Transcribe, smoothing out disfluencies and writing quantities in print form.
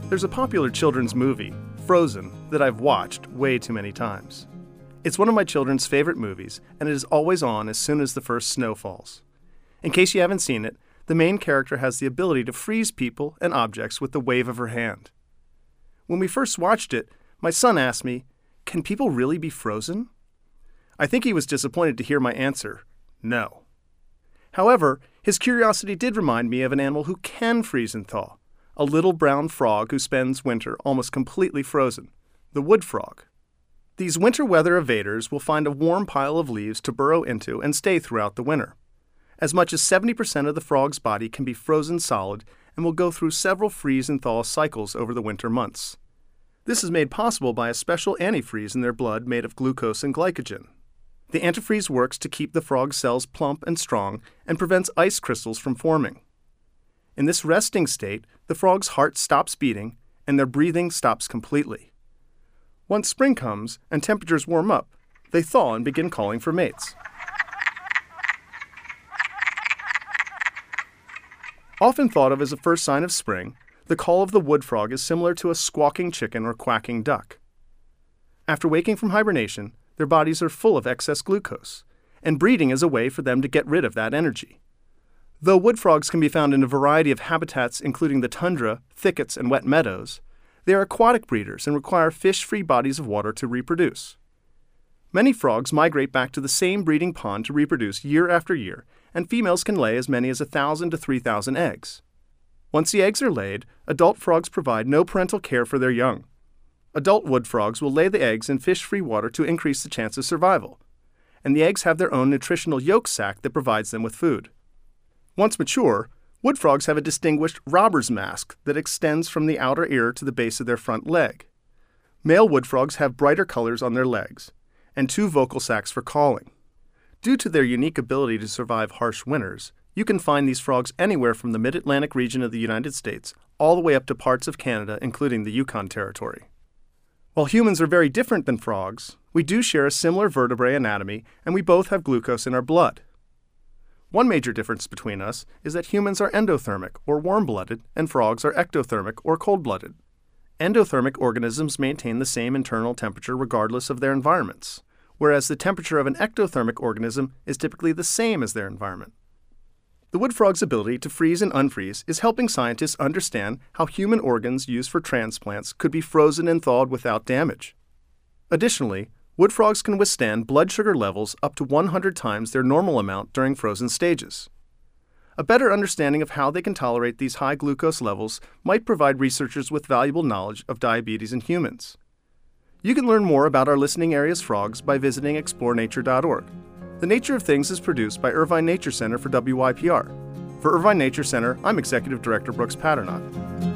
There's a popular children's movie, Frozen, that I've watched way too many times. It's one of my children's favorite movies, and it is always on as soon as the first snow falls. In case you haven't seen it, the main character has the ability to freeze people and objects with the wave of her hand. When we first watched it, my son asked me, "Can people really be frozen?" I think he was disappointed to hear my answer, no. However, his curiosity did remind me of an animal who can freeze and thaw, a little brown frog who spends winter almost completely frozen, the wood frog. These winter weather evaders will find a warm pile of leaves to burrow into and stay throughout the winter. As much as 70% of the frog's body can be frozen solid and will go through several freeze and thaw cycles over the winter months. This is made possible by a special antifreeze in their blood made of glucose and glycogen. The antifreeze works to keep the frog's cells plump and strong and prevents ice crystals from forming. In this resting state, the frog's heart stops beating and their breathing stops completely. Once spring comes and temperatures warm up, they thaw and begin calling for mates. Often thought of as a first sign of spring, the call of the wood frog is similar to a squawking chicken or quacking duck. After waking from hibernation, their bodies are full of excess glucose, and breeding is a way for them to get rid of that energy. Though wood frogs can be found in a variety of habitats including the tundra, thickets, and wet meadows, they are aquatic breeders and require fish-free bodies of water to reproduce. Many frogs migrate back to the same breeding pond to reproduce year after year, and females can lay as many as 1,000 to 3,000 eggs. Once the eggs are laid, adult frogs provide no parental care for their young. Adult wood frogs will lay the eggs in fish-free water to increase the chance of survival, and the eggs have their own nutritional yolk sac that provides them with food. Once mature, wood frogs have a distinguished robber's mask that extends from the outer ear to the base of their front leg. Male wood frogs have brighter colors on their legs, and 2 vocal sacs for calling. Due to their unique ability to survive harsh winters, you can find these frogs anywhere from the mid-Atlantic region of the United States all the way up to parts of Canada, including the Yukon Territory. While humans are very different than frogs, we do share a similar vertebrae anatomy, and we both have glucose in our blood. One major difference between us is that humans are endothermic, or warm-blooded, and frogs are ectothermic, or cold-blooded. Endothermic organisms maintain the same internal temperature regardless of their environments, whereas the temperature of an ectothermic organism is typically the same as their environment. The wood frog's ability to freeze and unfreeze is helping scientists understand how human organs used for transplants could be frozen and thawed without damage. Additionally, wood frogs can withstand blood sugar levels up to 100 times their normal amount during frozen stages. A better understanding of how they can tolerate these high glucose levels might provide researchers with valuable knowledge of diabetes in humans. You can learn more about our listening area's frogs by visiting explorenature.org. The Nature of Things is produced by Irvine Nature Center for WYPR. For Irvine Nature Center, I'm Executive Director Brooks Patternot.